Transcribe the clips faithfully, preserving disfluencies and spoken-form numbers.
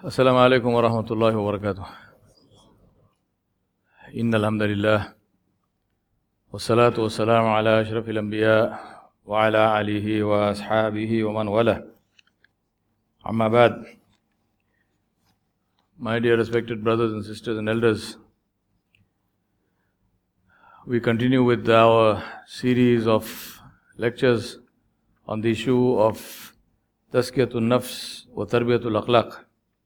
Assalamu alaikum wa rahmatullahi wa barakatuh. Inna alhamdulillah wa salatu wa salamu ala ashrafil anbiya wa ala alihi wa ashabihi wa man wala. Amma ba'd. My dear respected brothers and sisters and elders, we continue with our series of lectures on the issue of Tazkiyatul Nafs wa Tarbiyatul Akhlaq.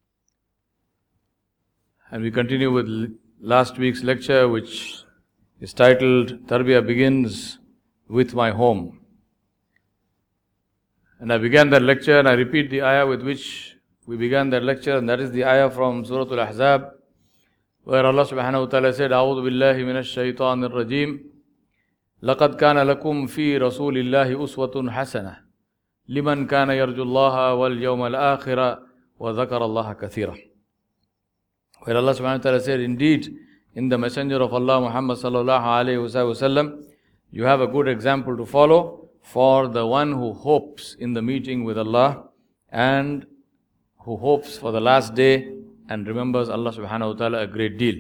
And we continue with last week's lecture, which is titled Tarbiyah Begins with My Home. And I began that lecture, and I repeat the ayah with which we began that lecture, and that is the ayah from Surah Al-Ahzab, where Allah subhanahu wa ta'ala said, A'udhu billahi minash shaitanir rajim, لَقَدْ كَانَ لَكُمْ فِي رَسُولِ اللَّهِ أُسْوَةٌ حَسَنَةٌ لِمَنْ كَانَ يَرْجُو اللَّهَ وَالْيَوْمَ الْآخِرَ وَذَكَرَ اللَّهَ كَثِيرًا. Where Allah subhanahu wa ta'ala said, indeed, in the Messenger of Allah Muhammad sallallahu alayhi wa sallam, you have a good example to follow for the one who hopes in the meeting with Allah and who hopes for the last day and remembers Allah subhanahu wa ta'ala a great deal.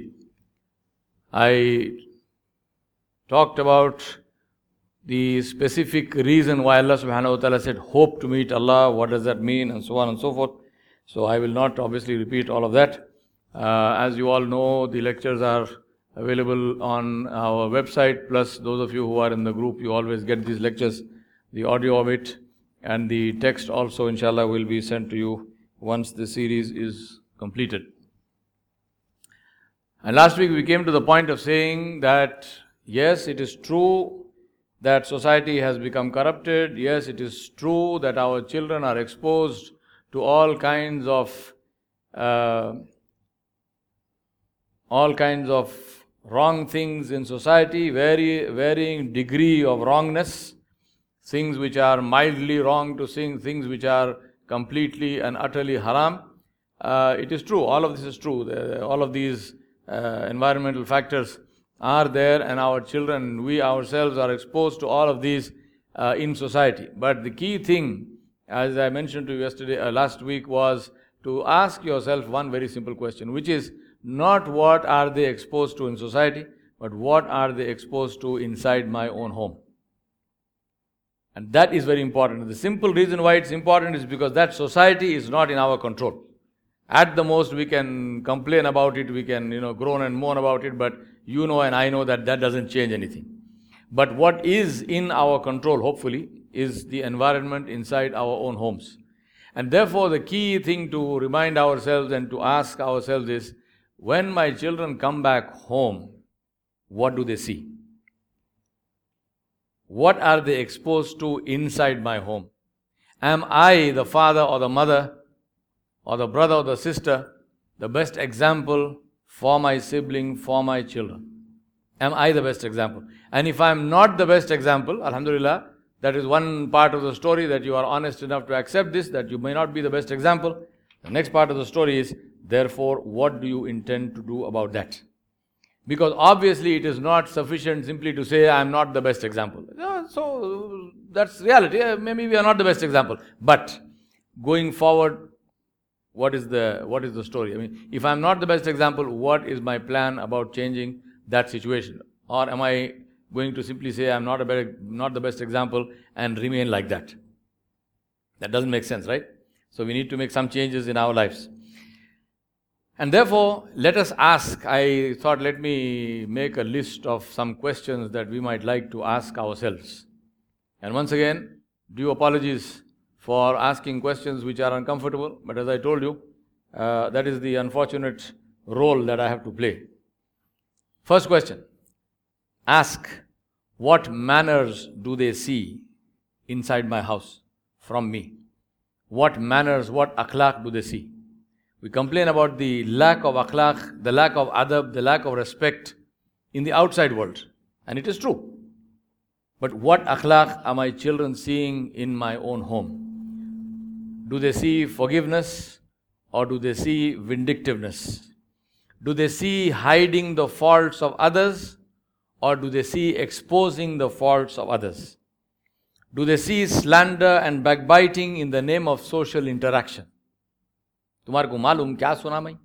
I talked about the specific reason why Allah subhanahu wa ta'ala said hope to meet Allah, what does that mean, and so on and so forth. So I will not obviously repeat all of that. Uh, as you all know, the lectures are available on our website, plus those of you who are in the group, you always get these lectures, the audio of it, and the text also, inshallah, will be sent to you once the series is completed. And last week we came to the point of saying that, yes, it is true that society has become corrupted. Yes, it is true that our children are exposed to all kinds of uh, all kinds of wrong things in society, very varying degree of wrongness, things which are mildly wrong to things, things which are completely and utterly haram. Uh, it is true, all of this is true. The, all of these uh, environmental factors are there, and our children, we ourselves are exposed to all of these uh, in society. But the key thing, as I mentioned to you yesterday, uh, last week, was to ask yourself one very simple question, which is not what are they exposed to in society, but what are they exposed to inside my own home. And that is very important. The simple reason why it's important is because that society is not in our control. At the most, we can complain about it, we can, you know, groan and moan about it, but you know and I know that that doesn't change anything. But what is in our control, hopefully, is the environment inside our own homes. And therefore, the key thing to remind ourselves and to ask ourselves is, when my children come back home, what do they see? What are they exposed to inside my home? Am I, the father or the mother, or the brother or the sister, the best example for my sibling, for my children? Am I the best example? And if I am not the best example, alhamdulillah, that is one part of the story, that you are honest enough to accept this, that you may not be the best example. The next part of the story is, therefore, what do you intend to do about that? Because obviously it is not sufficient simply to say, I am not the best example. So that's reality. Maybe we are not the best example. But going forward, what is the what is the story? I mean, if I am not the best example, what is my plan about changing that situation? Or am I going to simply say, I am not a better, not the best example and remain like that? That doesn't make sense, right? So we need to make some changes in our lives. And therefore, let us ask, I thought let me make a list of some questions that we might like to ask ourselves. And once again, due apologies for asking questions which are uncomfortable, but as I told you, uh, that is the unfortunate role that I have to play. First question, ask, what manners do they see inside my house from me? What manners, what akhlaq do they see? We complain about the lack of akhlaq, the lack of adab, the lack of respect in the outside world. And it is true. But what akhlaq are my children seeing in my own home? Do they see forgiveness or do they see vindictiveness? Do they see hiding the faults of others or do they see exposing the faults of others? Do they see slander and backbiting in the name of social interaction? तुम्हारे को मालूम क्या सुना मैं?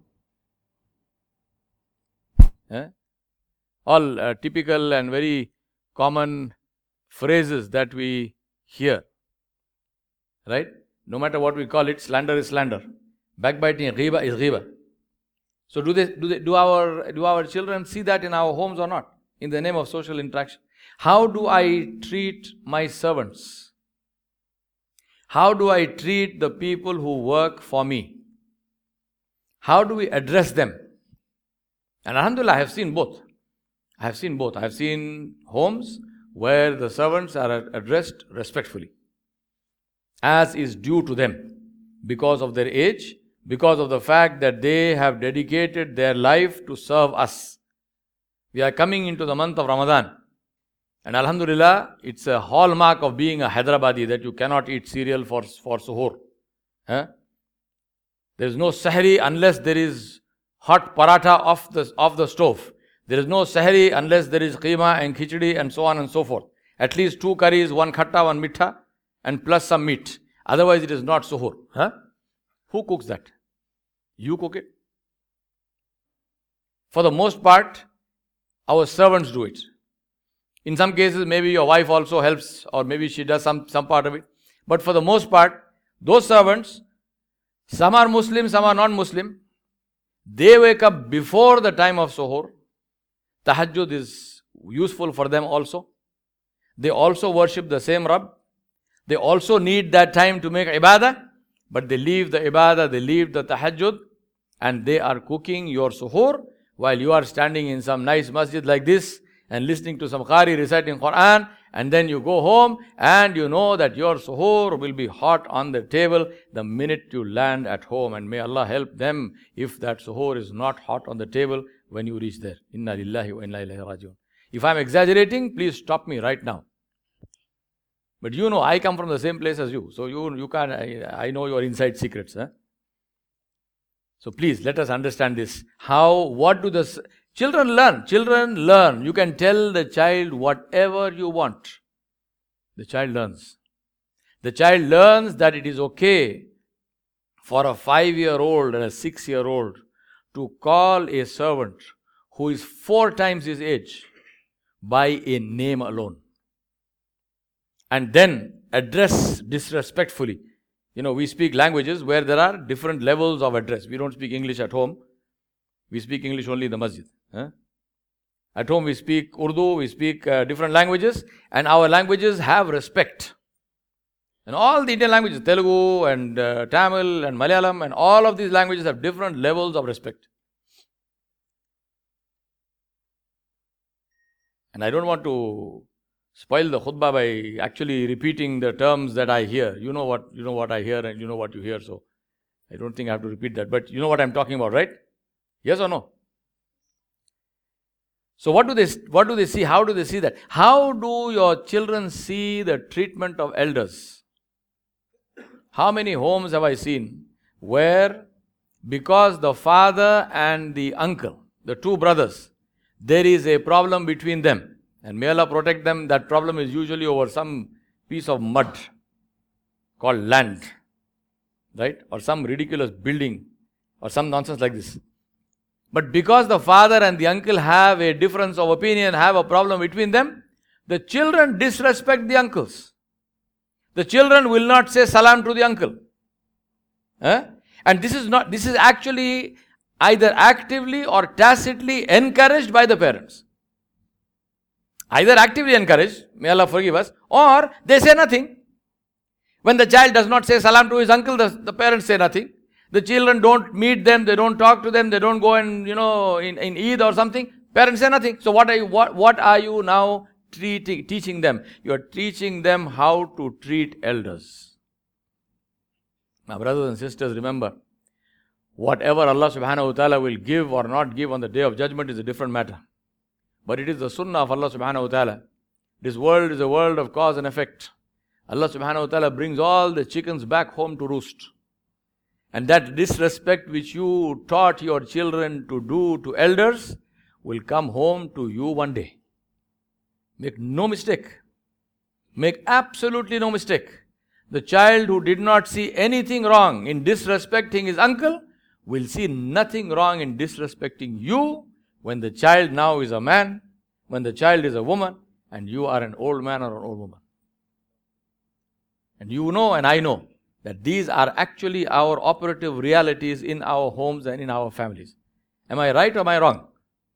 Eh? All uh, typical and very common phrases that we hear. Right? No matter what we call it, slander is slander. Backbiting, ghiba is ghiba. So do they, do they, do our, do our children see that in our homes or not? In the name of social interaction. How do I treat my servants? How do I treat the people who work for me? How do we address them? And alhamdulillah, I have seen both. I have seen both. I have seen homes where the servants are addressed respectfully, as is due to them, because of their age, because of the fact that they have dedicated their life to serve us. We are coming into the month of Ramadan. And alhamdulillah, it's a hallmark of being a Hyderabadi that you cannot eat cereal for, for suhoor. Huh? There is no sahri unless there is hot paratha off the, off the stove. There is no sahri unless there is keema and khichdi and so on and so forth. At least two curries, one khatta, one mitha, and plus some meat. Otherwise it is not suhoor. Huh? Who cooks that? You cook it. For the most part, our servants do it. In some cases, maybe your wife also helps, or maybe she does some, some part of it. But for the most part, those servants, some are Muslim, some are non-Muslim. They wake up before the time of suhoor. Tahajjud is useful for them also. They also worship the same Rabb. They also need that time to make ibadah. But they leave the ibadah, they leave the tahajjud, and they are cooking your suhoor while you are standing in some nice masjid like this and listening to some qari reciting Quran, and then you go home and you know that your suhoor will be hot on the table the minute you land at home. And may Allah help them if that suhoor is not hot on the table when you reach there. Inna lillahi wa inna ilayhi rajiun. If I am exaggerating, please stop me right now. But you know, I come from the same place as you. So you, you can't, I, I know your inside secrets. Huh? So please, let us understand this. How, what do the children learn? Children learn. You can tell the child whatever you want. The child learns. The child learns that it is okay for a five-year-old and a six-year-old to call a servant who is four times his age by a name alone. And then address disrespectfully. You know, we speak languages where there are different levels of address. We don't speak English at home. We speak English only in the masjid. Huh? At home we speak Urdu, we speak uh, different languages, and our languages have respect. And all the Indian languages, Telugu and uh, Tamil and Malayalam, and all of these languages have different levels of respect. And I don't want to spoil the khutbah by actually repeating the terms that I hear. You know what you know what I hear and you know what you hear, so I don't think I have to repeat that. But you know what I'm talking about, right? Yes or no? So what do they what do they see? How do they see that? How do your children see the treatment of elders? How many homes have I seen where, because the father and the uncle, the two brothers, there is a problem between them, and may Allah protect them, that problem is usually over some piece of mud called land, right? Or some ridiculous building or some nonsense like this. But because the father and the uncle have a difference of opinion, have a problem between them, the children disrespect the uncles. The children will not say salam to the uncle. Eh? And this is not, this is actually either actively or tacitly encouraged by the parents. Either actively encouraged, may Allah forgive us, or they say nothing. When the child does not say salam to his uncle, the, the parents say nothing. The children don't meet them, they don't talk to them, they don't go and, you know, in, in Eid or something. Parents say nothing. So what are you, what, what are you now treating, teaching them? You are teaching them how to treat elders. My brothers and sisters, remember, whatever Allah subhanahu wa ta'ala will give or not give on the day of judgment is a different matter. But it is the sunnah of Allah subhanahu wa ta'ala. This world is a world of cause and effect. Allah subhanahu wa ta'ala brings all the chickens back home to roost. And that disrespect which you taught your children to do to elders will come home to you one day. Make no mistake. Make absolutely no mistake. The child who did not see anything wrong in disrespecting his uncle will see nothing wrong in disrespecting you when the child now is a man, when the child is a woman, and you are an old man or an old woman. And you know and I know that these are actually our operative realities in our homes and in our families. Am I right or am I wrong?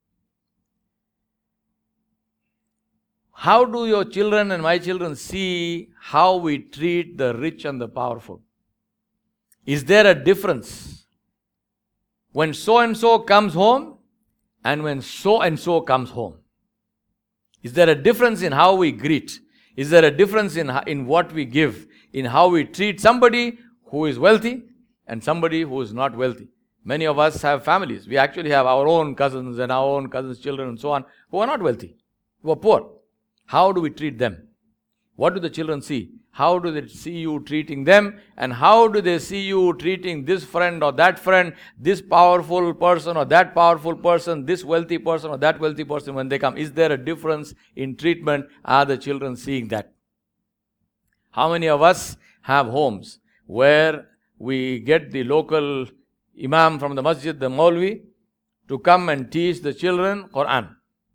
How do your children and my children see how we treat the rich and the powerful? Is there a difference when so and so comes home and when so and so comes home? Is there a difference in how we greet? Is there a difference in, in what we give? In how we treat somebody who is wealthy and somebody who is not wealthy? Many of us have families. We actually have our own cousins and our own cousins' children and so on who are not wealthy, who are poor. How do we treat them? What do the children see? How do they see you treating them? And how do they see you treating this friend or that friend, this powerful person or that powerful person, this wealthy person or that wealthy person when they come? Is there a difference in treatment? Are the children seeing that? How many of us have homes where we get the local imam from the masjid, the Maulvi, to come and teach the children Quran?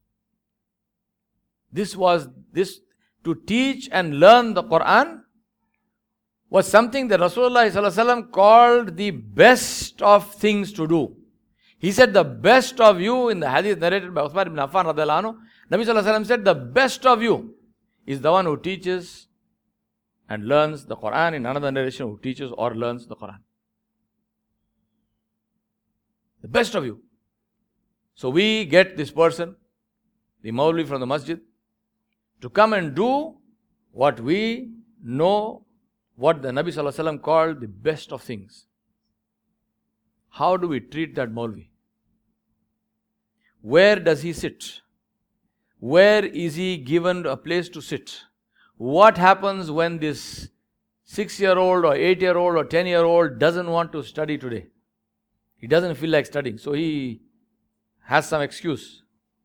This was, this, to teach and learn the Quran was something that Rasulullah sallallahu alaihi wasallam called the best of things to do. He said the best of you, in the hadith narrated by Uthman ibn Affan radhiyallahu anhu, Nabi sallallahu alaihi wasallam said the best of you is the one who teaches and learns the Quran. In another narration, who teaches or learns the Quran. The best of you. So we get this person, the Maulvi from the masjid, to come and do what we know, what the Nabi sallallahu alaihi wasallam called the best of things. How do we treat that Maulvi? Where does he sit? Where is he given a place to sit? What happens when this six-year-old or eight-year-old or ten-year-old doesn't want to study today? He doesn't feel like studying, so he has some excuse.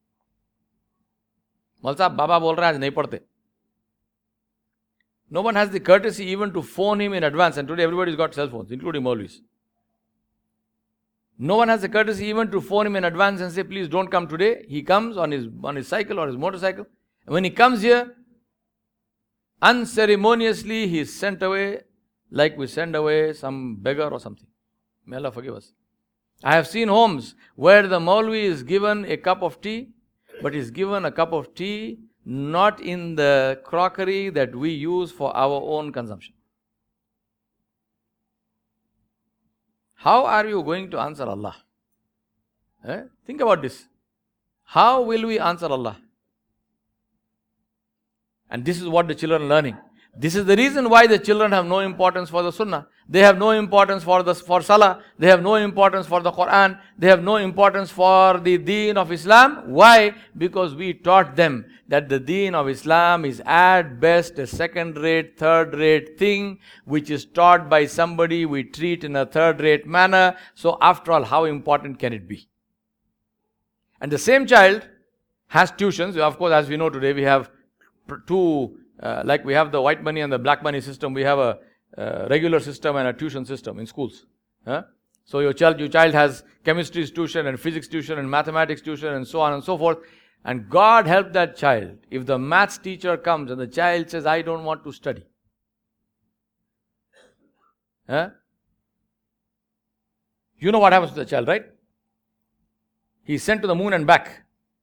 Maul sahab, Baba bol raha hai, aaj nahi padhte. No one has the courtesy even to phone him in advance, and today everybody's got cell phones, including Maulvis. No one has the courtesy even to phone him in advance and say, please don't come today. He comes on his, on his cycle or his motorcycle. And when he comes here, unceremoniously he is sent away like we send away some beggar or something. May Allah forgive us. I have seen homes where the Maulvi is given a cup of tea, but is given a cup of tea not in the crockery that we use for our own consumption. How are you going to answer Allah? Eh? Think about this. How will we answer Allah? And this is what the children are learning. This is the reason why the children have no importance for the Sunnah. They have no importance for the for Salah. They have no importance for the Quran. They have no importance for the Deen of Islam. Why? Because we taught them that the Deen of Islam is at best a second-rate, third-rate thing which is taught by somebody we treat in a third-rate manner. So after all, how important can it be? And the same child has tuitions. Of course, as we know today, we have two, uh, like we have the white money and the black money system, we have a uh, regular system and a tuition system in schools. Huh? So your child, your child has chemistry tuition and physics tuition and mathematics tuition and so on and so forth. And God help that child if the maths teacher comes and the child says, I don't want to study. Huh? You know what happens to the child, right? He's sent to the moon and back.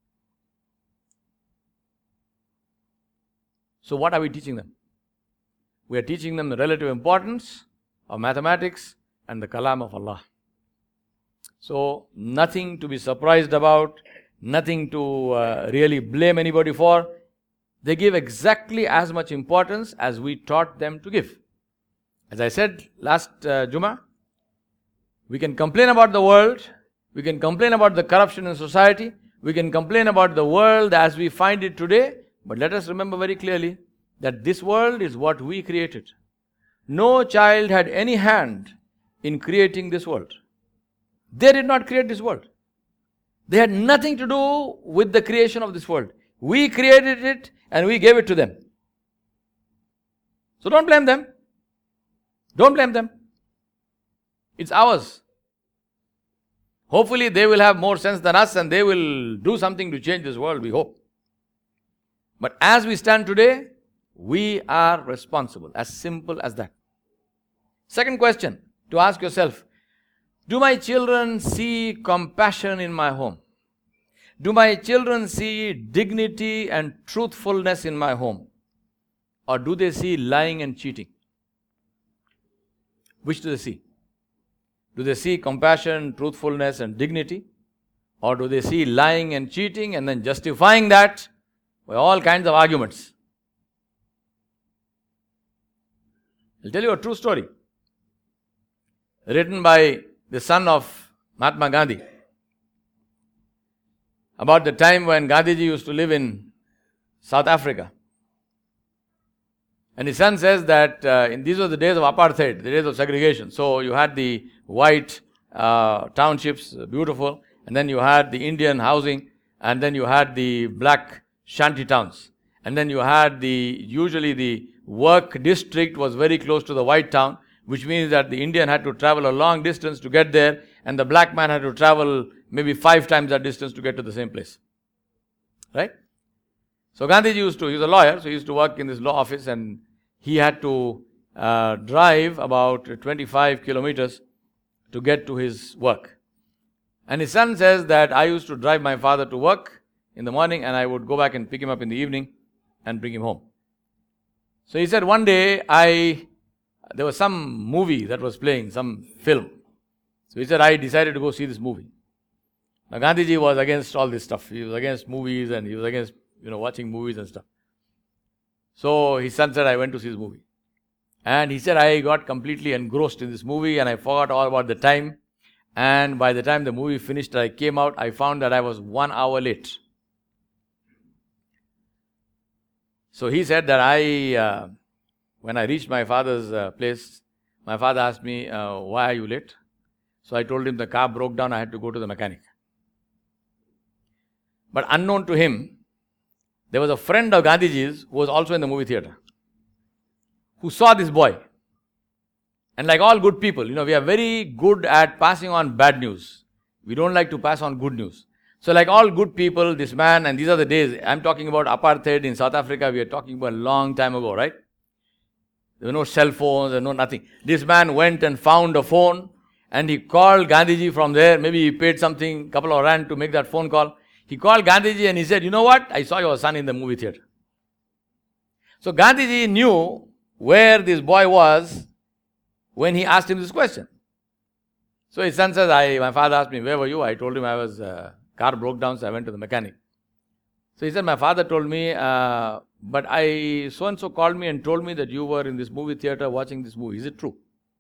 So what are we teaching them? We are teaching them the relative importance of mathematics and the kalam of Allah. So nothing to be surprised about, nothing to uh, really blame anybody for. They give exactly as much importance as we taught them to give. As I said last uh, Jummah, we can complain about the world, we can complain about the corruption in society, we can complain about the world as we find it today, but let us remember very clearly that this world is what we created. No child had any hand in creating this world. They did not create this world. They had nothing to do with the creation of this world. We created it and we gave it to them. So don't blame them. Don't blame them. It's ours. Hopefully they will have more sense than us and they will do something to change this world, we hope. But as we stand today, we are responsible. As simple as that. Second question to ask yourself, do my children see compassion in my home? Do my children see dignity and truthfulness in my home? Or do they see lying and cheating? Which do they see? Do they see compassion, truthfulness and dignity? Or do they see lying and cheating and then justifying that by all kinds of arguments? I'll tell you a true story. Written by the son of Mahatma Gandhi. About the time when Gandhiji used to live in South Africa. And his son says that uh, in these were the days of apartheid, the days of segregation. So you had the white uh, townships, beautiful, and then you had the Indian housing, and then you had the black shanty towns. And then you had the, usually the work district was very close to the white town, which means that the Indian had to travel a long distance to get there, and the black man had to travel maybe five times that distance to get to the same place. Right? So Gandhiji used to, he was a lawyer, so he used to work in this law office, and he had to uh, drive about twenty-five kilometers to get to his work. And his son says that I used to drive my father to work in the morning and I would go back and pick him up in the evening and bring him home. So he said one day I, there was some movie that was playing, some film. So he said I decided to go see this movie. Now Gandhiji was against all this stuff. He was against movies and he was against, you know, watching movies and stuff. So his son said, I went to see this movie. And he said, I got completely engrossed in this movie and I forgot all about the time. And by the time the movie finished, I came out, I found that I was one hour late. So he said that I, uh, when I reached my father's uh, place, my father asked me, uh, why are you late? So I told him the car broke down, I had to go to the mechanic. But unknown to him, there was a friend of Gandhiji's who was also in the movie theatre, who saw this boy. And like all good people, you know, we are very good at passing on bad news. We don't like to pass on good news. So like all good people, this man, and these are the days, I'm talking about apartheid in South Africa, we are talking about a long time ago, right? There were no cell phones and no nothing. This man went and found a phone and he called Gandhiji from there. Maybe he paid something, couple of rand to make that phone call. He called Gandhiji and he said, you know what? I saw your son in the movie theatre. So Gandhiji knew where this boy was when he asked him this question. So his son says, I, my father asked me, where were you? I told him I was, uh, car broke down, so I went to the mechanic. So he said, my father told me, uh, but I, so-and-so called me and told me that you were in this movie theatre watching this movie. Is it true?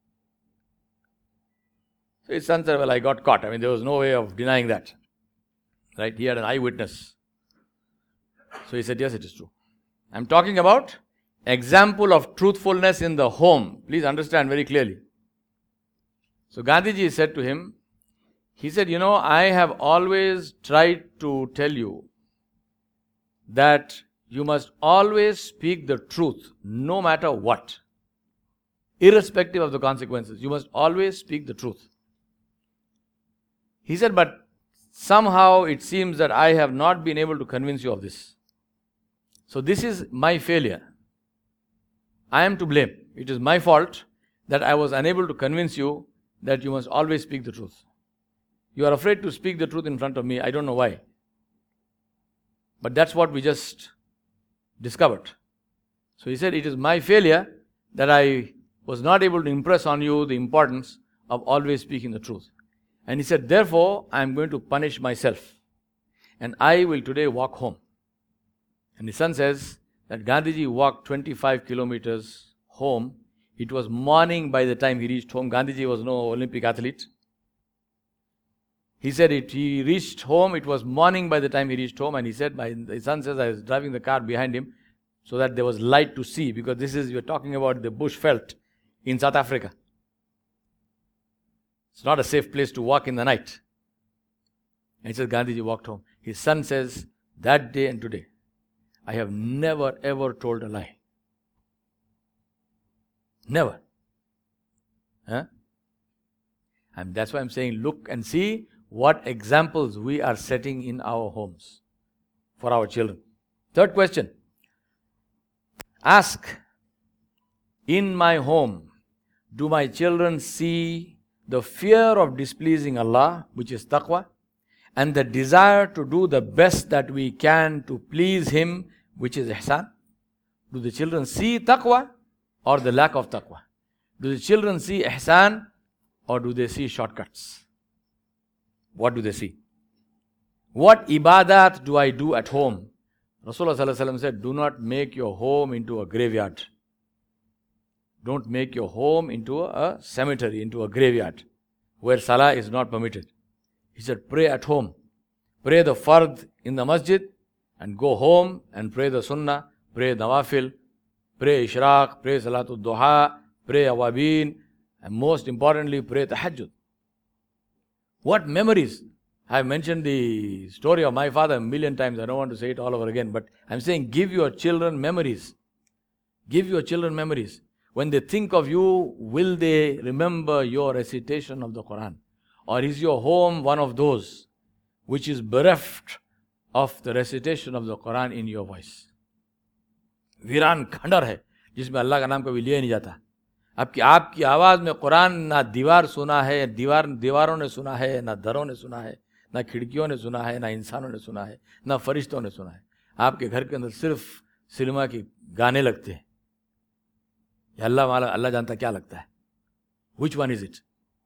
So his son said, well, I got caught. I mean, there was no way of denying that. Right? He had an eyewitness. So he said, yes, it is true. I'm talking about example of truthfulness in the home. Please understand very clearly. So Gandhiji said to him, he said, you know, I have always tried to tell you that you must always speak the truth, no matter what. Irrespective of the consequences, you must always speak the truth. He said, but somehow it seems that I have not been able to convince you of this. So this is my failure. I am to blame. It is my fault that I was unable to convince you that you must always speak the truth. You are afraid to speak the truth in front of me. I don't know why. But that's what we just discovered. So he said, it is my failure that I was not able to impress on you the importance of always speaking the truth. And he said, therefore, I am going to punish myself. And I will today walk home. And his son says that Gandhiji walked twenty-five kilometers home. It was morning by the time he reached home. Gandhiji was no Olympic athlete. He said it, he reached home, it was morning by the time he reached home. And he said, my his son says, I was driving the car behind him so that there was light to see. Because this is, we are talking about the bush veld in South Africa. It's not a safe place to walk in the night. And he says, Gandhiji walked home. His son says, that day and today, I have never ever told a lie. Never. Huh? And that's why I'm saying, look and see what examples we are setting in our homes for our children. Third question. Ask, in my home, do my children see the fear of displeasing Allah, which is taqwa, and the desire to do the best that we can to please Him, which is ihsan? Do the children see taqwa or the lack of taqwa? Do the children see ihsan or do they see shortcuts? What do they see? What ibadat do I do at home? Rasulullah sallallahu alaihi wasallam said, do not make your home into a graveyard. Don't make your home into a cemetery, into a graveyard, where salah is not permitted. He said, pray at home. Pray the fard in the masjid and go home and pray the sunnah, pray nawafil, pray ishraq, pray salatul duha, pray awabin, and most importantly, pray tahajjud. What memories? I have mentioned the story of my father a million times. I don't want to say it all over again, but I'm saying give your children memories. Give your children memories. When they think of you, will they remember your recitation of the Quran? Or is your home one of those which is bereft of the recitation of the Quran in your voice? वीरान खंडर है जिसमें अल्लाह का नाम कभी लिया नहीं जाता. आपकी आपकी आवाज़ में कुरान ना दीवार सुना है, दीवार दीवारों ने सुना है, ना दरों ने सुना है, ना खिड़कियों ने सुना है, ना इंसानों ने सुना है, ना फरिश्तों ने सुना है. आपके घर के अंदर सिर्फ सिनेमा के गाने लगते हैं. अल्लाह वाला अल्लाह जानता क्या लगता है. Which one is it?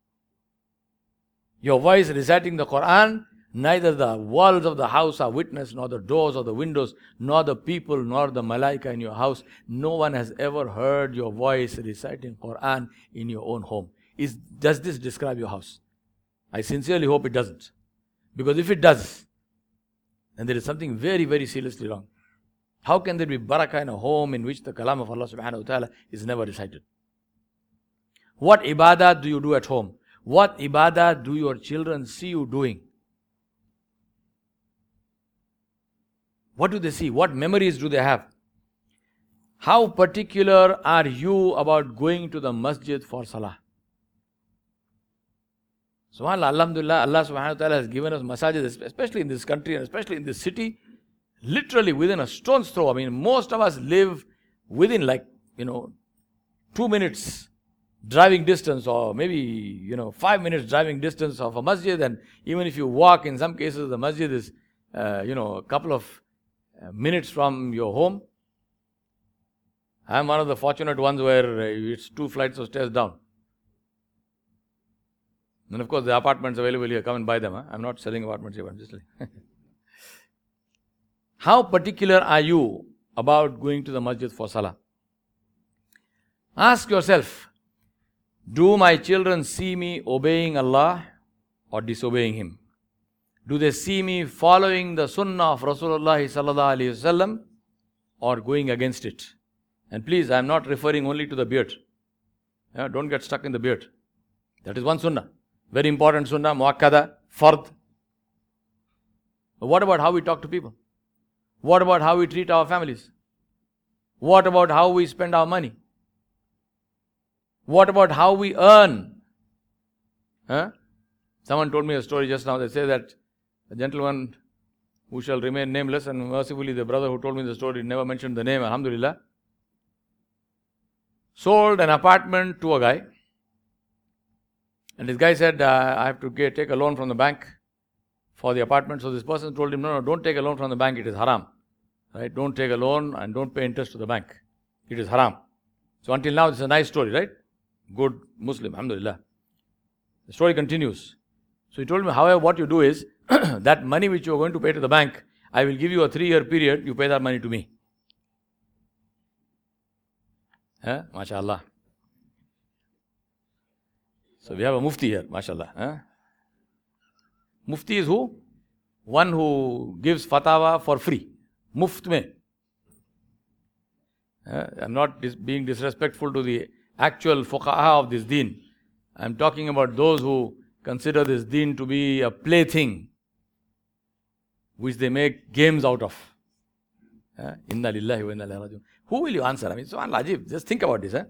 Your voice reciting the Quran, neither the walls of the house are witness, nor the doors or the windows, nor the people, nor the malaika in your house. No one has ever heard your voice reciting Quran in your own home. Is, does this describe your house? I sincerely hope it doesn't. Because if it does, then there is something very, very seriously wrong. How can there be barakah in a home in which the kalam of Allah subhanahu wa ta'ala is never recited? What ibadah do you do at home? What ibadah do your children see you doing? What do they see? What memories do they have? How particular are you about going to the masjid for salah? SubhanAllah, Alhamdulillah, Allah subhanahu wa ta'ala has given us masajid, especially in this country and especially in this city, literally within a stone's throw. I mean, most of us live within like, you know, two minutes driving distance or maybe, you know, five minutes driving distance of a masjid. And even if you walk, in some cases, the masjid is, uh, you know, a couple of uh, minutes from your home. I'm one of the fortunate ones where uh, it's two flights of stairs down. And of course, the apartments available here, come and buy them. Huh? I'm not selling apartments here, I'm just telling. How particular are you about going to the masjid for salah? Ask yourself, do my children see me obeying Allah or disobeying Him? Do they see me following the sunnah of Rasulullah sallallahu alaihi wasallam or going against it? And please, I am not referring only to the beard. Yeah, don't get stuck in the beard. That is one sunnah. Very important sunnah, muakkada, fard. But what about how we talk to people? What about how we treat our families? What about how we spend our money? What about how we earn? Huh? Someone told me a story just now. They say that a gentleman who shall remain nameless, and mercifully the brother who told me the story never mentioned the name, alhamdulillah, sold an apartment to a guy. And this guy said, uh, I have to get, take a loan from the bank for the apartment. So this person told him, no, no, don't take a loan from the bank. It is haram. Right? Don't take a loan and don't pay interest to the bank. It is haram. So until now, it's a nice story, right? Good Muslim, alhamdulillah. The story continues. So he told me, however, what you do is, that money which you are going to pay to the bank, I will give you a three-year period, you pay that money to me. Huh? MashaAllah. So we have a mufti here, mashallah. Huh? Mufti is who? One who gives fatwa for free. Muft mein. Uh, I'm not dis- being disrespectful to the actual fuqaha of this deen. I'm talking about those who consider this deen to be a plaything which they make games out of. Uh, Inna lillahi wa inna ilayhi raji'un. Who will you answer? I mean, subhanallah, Ajib, just think about this. Huh?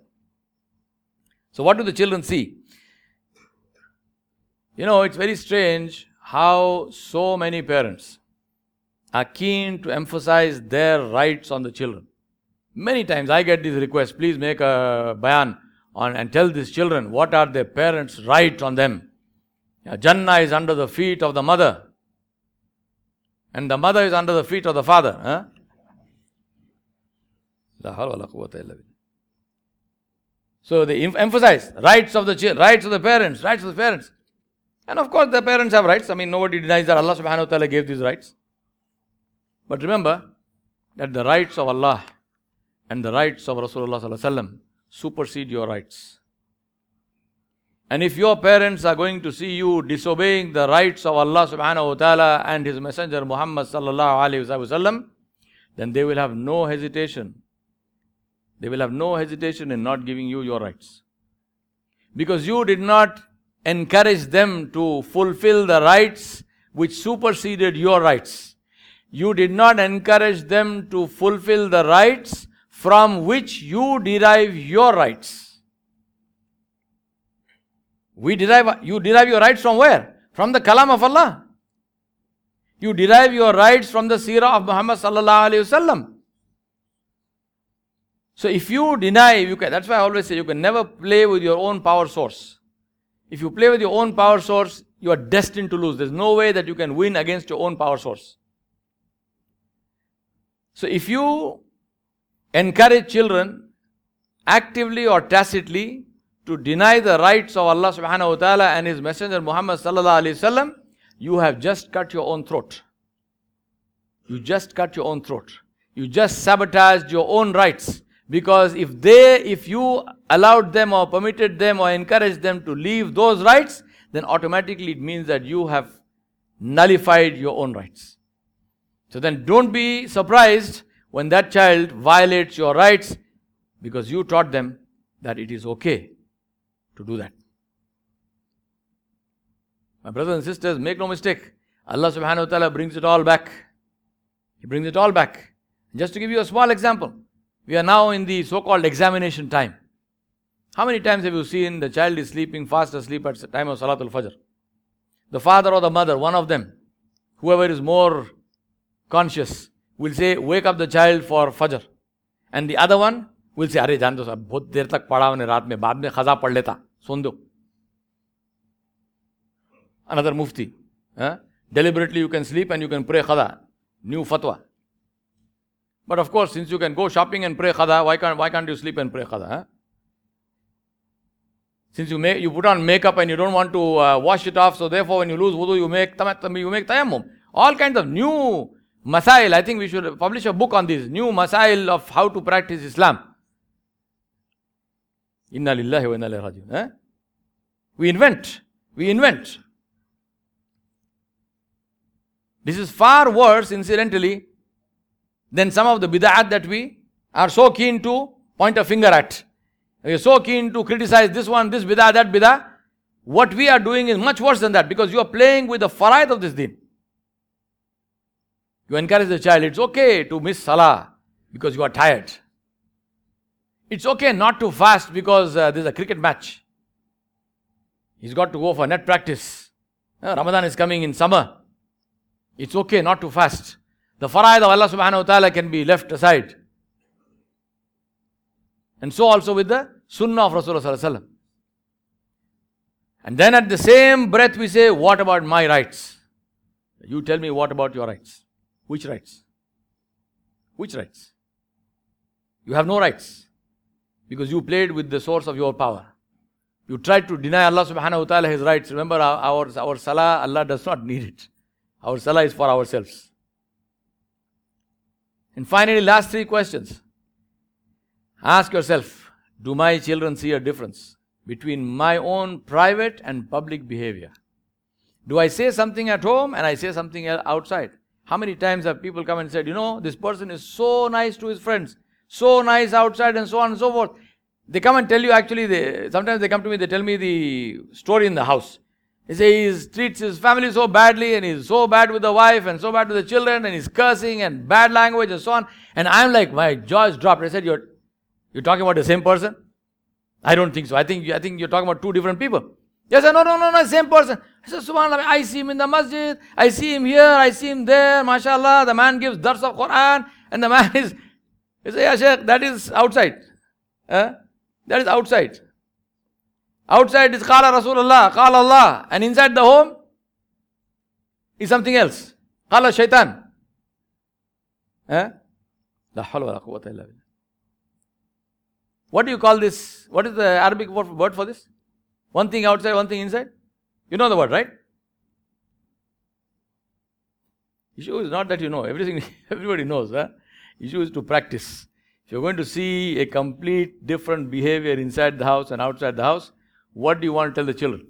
So what do the children see? You know, it's very strange how so many parents are keen to emphasize their rights on the children. Many times I get these requests, please make a bayan on and tell these children what are their parents' rights on them. Yeah, Jannah is under the feet of the mother, and the mother is under the feet of the father. Huh? So they em- emphasize rights of the children, rights of the parents, rights of the parents. And of course the parents have rights. I mean, nobody denies that Allah subhanahu wa ta'ala gave these rights. But remember that the rights of Allah and the rights of Rasulullah sallallahu alaihi wasallam supersede your rights. And if your parents are going to see you disobeying the rights of Allah subhanahu wa ta'ala and His Messenger Muhammad sallallahu alaihi wasallam, then they will have no hesitation. They will have no hesitation in not giving you your rights. Because you did not encourage them to fulfill the rights which superseded your rights. You did not encourage them to fulfill the rights from which you derive your rights. We derive, you derive your rights from where? From the kalam of Allah. You derive your rights from the seerah of Muhammad sallallahu alaihi wasallam. So if you deny, you can, that's why I always say you can never play with your own power source. If you play with your own power source, you are destined to lose. There's no way that you can win against your own power source. So if you encourage children actively or tacitly to deny the rights of Allah subhanahu wa ta'ala and His Messenger Muhammad sallallahu alaihi wasallam, you have just cut your own throat. You just cut your own throat. You just sabotaged your own rights. Because if they, if you allowed them or permitted them or encouraged them to leave those rights, then automatically it means that you have nullified your own rights. So then don't be surprised when that child violates your rights, because you taught them that it is okay to do that. My brothers and sisters, make no mistake, Allah subhanahu wa ta'ala brings it all back. He brings it all back. Just to give you a small example, we are now in the so-called examination time. How many times have you seen the child is sleeping fast asleep at the time of Salatul Fajr? The father or the mother, one of them, whoever is more conscious, will say, wake up the child for Fajr. And the other one will say, अरे जान दो साहब बहुत देर तक पढ़ा मैंने रात में, बाद में खजा पढ़ लेता, सुन दो. Another mufti. Huh? Deliberately you can sleep and you can pray khada. New fatwa. But of course, since you can go shopping and pray khada, why can't, why can't you sleep and pray khada? Huh? Since you make, you put on makeup and you don't want to uh, wash it off, so therefore when you lose wudu, you make you make tayammum. All kinds of new masail. I think we should publish a book on this. New masail of how to practice Islam. Inna lillahi wa inna ilayhi raji'un. Eh? We invent. We invent. This is far worse, incidentally, than some of the bid'at that we are so keen to point a finger at. We are so keen to criticize this one, this bid'ah, that bid'ah. What we are doing is much worse than that, because you are playing with the faraid of this deen. You encourage the child, it's okay to miss salah because you are tired. It's okay not to fast because uh, there's a cricket match. He's got to go for net practice. Uh, Ramadan is coming in summer. It's okay not to fast. The faraid of Allah subhanahu wa ta'ala can be left aside. And so also with the sunnah of Rasulullah sallallahu alaihi wasallam. And then at the same breath we say, what about my rights? You tell me, what about your rights? Which rights? Which rights? You have no rights. Because you played with the source of your power. You tried to deny Allah subhanahu wa ta'ala His rights. Remember, our, our, our salah, Allah does not need it. Our salah is for ourselves. And finally, last three questions. Ask yourself, do my children see a difference between my own private and public behavior? Do I say something at home and I say something outside? How many times have people come and said, you know, this person is so nice to his friends, so nice outside and so on and so forth. They come and tell you, actually, they, sometimes they come to me, they tell me the story in the house. They say he treats his family so badly and he's so bad with the wife and so bad with the children and he's cursing and bad language and so on. And I'm like, my jaw is dropped. I said, you're, you're talking about the same person? I don't think so. I think, I think you're talking about two different people. Yes, no, no, no, no, same person. I said, subhanAllah, I see him in the masjid, I see him here, I see him there, mashallah, the man gives dars of Quran, and the man is, he said, yeah, Shaykh, that is outside. Eh? That is outside. Outside is Qala Rasulullah, Qala Allah, and inside the home is something else. Qala Shaitan. Eh? La hawla wa la quwwata illa billah. What do you call this? What is the Arabic word for this? One thing outside, one thing inside? You know the word, right? Issue is not that you know. Everything, everybody knows. Huh? Issue is to practice. If you're going to see a complete different behavior inside the house and outside the house, what do you want to tell the children?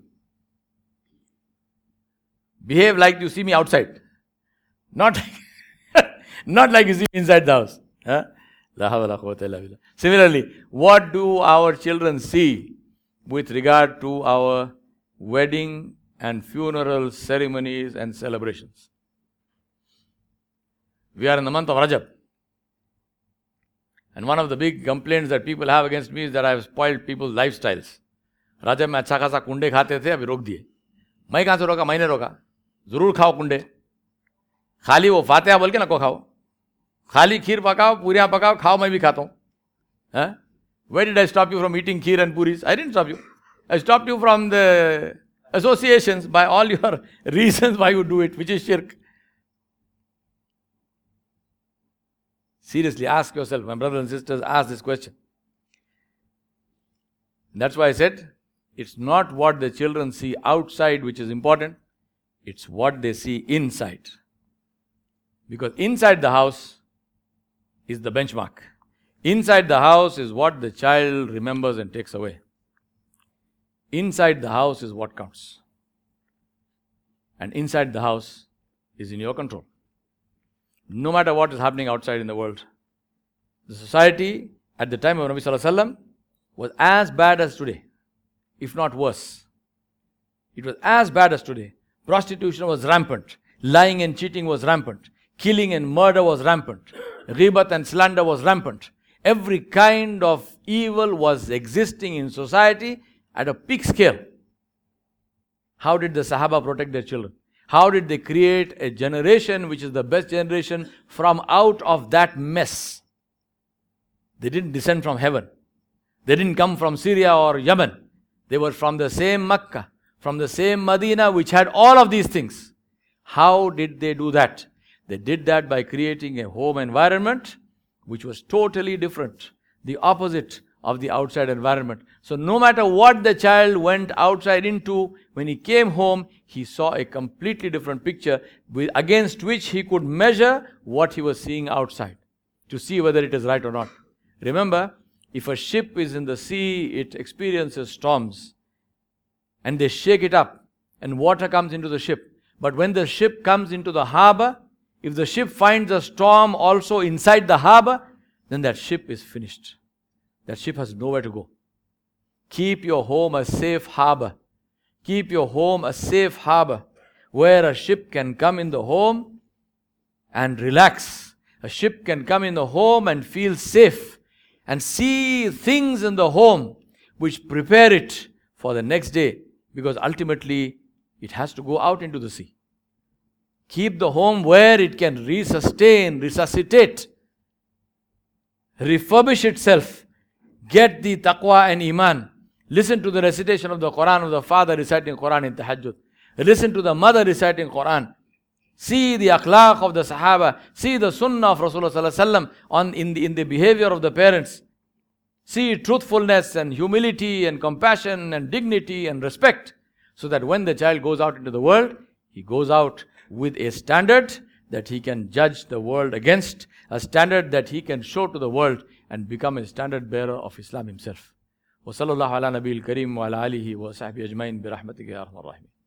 Behave like you see me outside. Not, not like you see me inside the house. Huh? Similarly, what do our children see with regard to our wedding and funeral ceremonies and celebrations? We are in the month of Rajab. And one of the big complaints that people have against me is that I have spoiled people's lifestyles. Rajab में अच्छा खासा कुंडे खाते थे, अभी रोक दिए. मैं कहाँ से रोका? मैंने रोका. जरूर खाओ कुंडे. खाली वो फातिहा बोल के ना को खाओ. खाली खीर पकाओ, पूरियां पकाओ, खाओ, मैं भी खाता हूँ. Huh? Where did I stop you from eating kheer and puris? I didn't stop you. I stopped you from the associations by all your reasons why you do it, which is shirk. Seriously, ask yourself, my brothers and sisters, ask this question. That's why I said, it's not what the children see outside which is important, it's what they see inside. Because inside the house is the benchmark. Inside the house is what the child remembers and takes away. Inside the house is what counts. And inside the house is in your control. No matter what is happening outside in the world. The society at the time of Nabi Sallallahu Alaihi Wasallam was as bad as today, if not worse. It was as bad as today. Prostitution was rampant. Lying and cheating was rampant. Killing and murder was rampant. Ghibat and slander was rampant. Every kind of evil was existing in society at a peak scale. How did the Sahaba protect their children? How did they create a generation which is the best generation from out of that mess? They didn't descend from heaven. They didn't come from Syria or Yemen. They were from the same Makkah, from the same Medina which had all of these things. How did they do that? They did that by creating a home environment which was totally different, the opposite of the outside environment. So no matter what the child went outside into, when he came home, he saw a completely different picture with, against which he could measure what he was seeing outside to see whether it is right or not. Remember, if a ship is in the sea, it experiences storms and they shake it up and water comes into the ship. But when the ship comes into the harbor, if the ship finds a storm also inside the harbor, then that ship is finished. That ship has nowhere to go. Keep your home a safe harbor. Keep your home a safe harbor where a ship can come in the home and relax. A ship can come in the home and feel safe and see things in the home which prepare it for the next day, because ultimately it has to go out into the sea. Keep the home where it can resustain, resuscitate, refurbish itself, get the taqwa and iman. Listen to the recitation of the Quran of the father reciting Quran in tahajjud. Listen to the mother reciting Quran. See the akhlaq of the Sahaba. See the sunnah of Rasulullah Sallallahu Alaihi Wasallam on in the in the behavior of the parents. See truthfulness and humility and compassion and dignity and respect, so that when the child goes out into the world, he goes out with a standard that he can judge the world against, a standard that he can show to the world and become a standard bearer of Islam himself. وصلى الله على نبي الكريم وعلى آله وصحبه أجمعين برحمتك يا أرحم الراحمين.